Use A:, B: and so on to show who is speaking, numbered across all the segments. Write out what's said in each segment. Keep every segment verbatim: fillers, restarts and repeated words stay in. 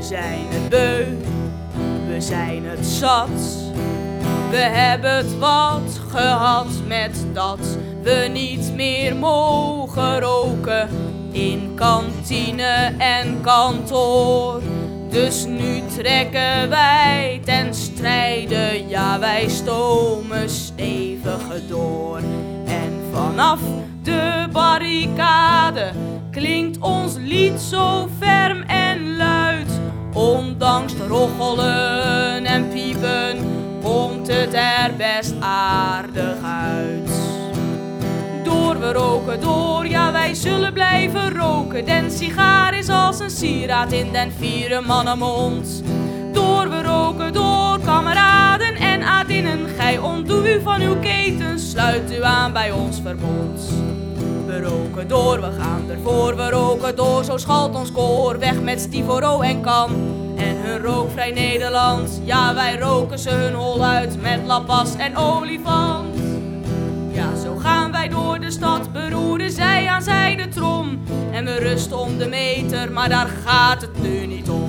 A: zijn het beu, we zijn het zat. We hebben het wat gehad met dat we niet meer mogen roken in kantine en kantoor. Dus nu trekken wij ten strijde, ja wij stomen stevig door. En vanaf de barricade klinkt ons lied zo ferm en luid. Ondanks de rochelen en piepen komt het er best aardig uit. Door we roken door, ja wij zullen blijven roken. Den sigaar is als een sieraad in den vierde mannenmond. Door we roken door, kameraden en adinnen. Gij ontdoe u van uw ketens, sluit u aan bij ons verbond. We roken door, we gaan ervoor, we roken door, zo schalt ons koor. Weg met Stivoro en Kam en hun rookvrij Nederland. Ja, wij roken ze hun hol uit met La Paz en Olifant. Ja, zo gaan wij door de stad, beroeren zij aan zij de trom. En we rusten om de meter, maar daar gaat het nu niet om.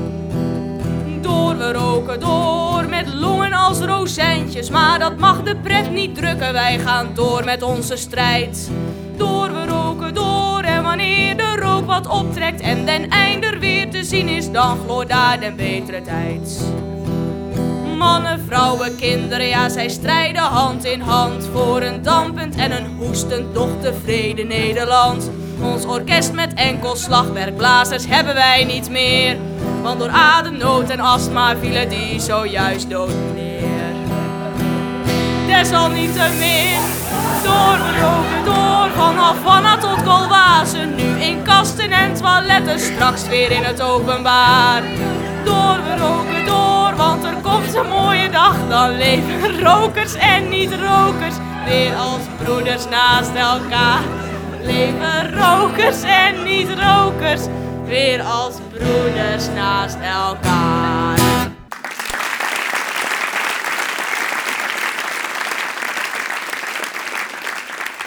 A: Door, we roken door, met longen als rozijntjes. Maar dat mag de pret niet drukken, wij gaan door met onze strijd. Door, we roken door, en wanneer de rook wat optrekt en den einder weer te zien is, dan gloort daar den betere tijd. Mannen, vrouwen, kinderen, ja zij strijden hand in hand voor een dampend en een hoestend, doch tevreden Nederland. Ons orkest met enkel slagwerkblazers hebben wij niet meer, want door ademnood en astma vielen die zojuist dood neer. Desalniettemin, door we roken door, van Havana tot Golwaze, nu in kasten en toiletten, straks weer in het openbaar. Door we roken door, want er komt een mooie dag, dan leven rokers en niet-rokers weer als broeders naast elkaar. Leven rokers en niet-rokers weer als broeders naast elkaar.